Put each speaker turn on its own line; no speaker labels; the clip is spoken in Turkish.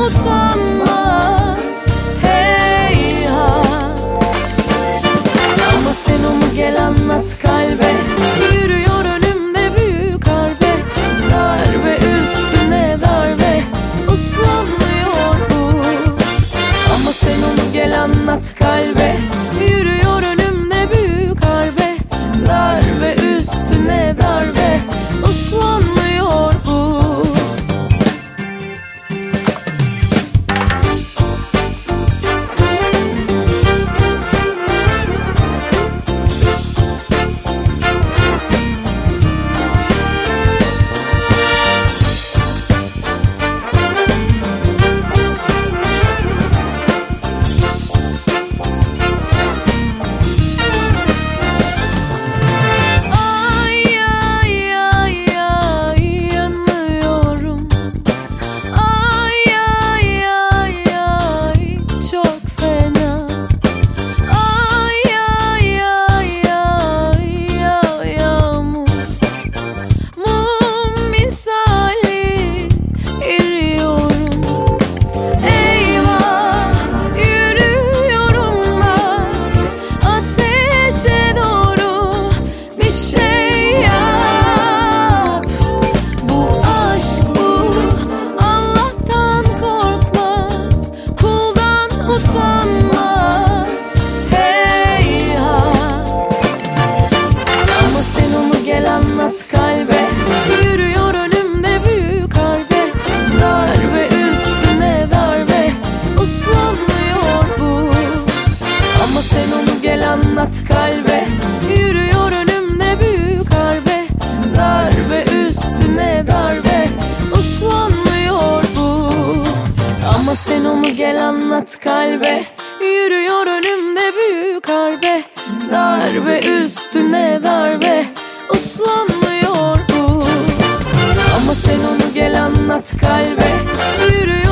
utanmaz, heyhat. Ama sen onu gel anlat kalbe, yürüyor önümde büyük harbe. Darbe üstüne darbe, uslanmıyor bu. Ama sen onu gel anlat kalbe, yürüyor önümde büyük harbe. Darbe üstüne darbe, uslanmıyor bu. Utanmaz, heyhat. Ama sen onu gel anlat kalbe, yürüyor önümde büyük harbe. Darbe üstüne darbe, uslanmıyor bu. Ama sen onu gel anlat kalbe, yürüyor önümde büyük harbe. Darbe üstüne darbe, uslanmıyor bu. Ama sen onu gel anlat kalbe, yürüyor önümde büyük harbe. Darbe üstüne darbe, uslanmıyor bu. Ama sen onu gel anlat kalbe, yürüyor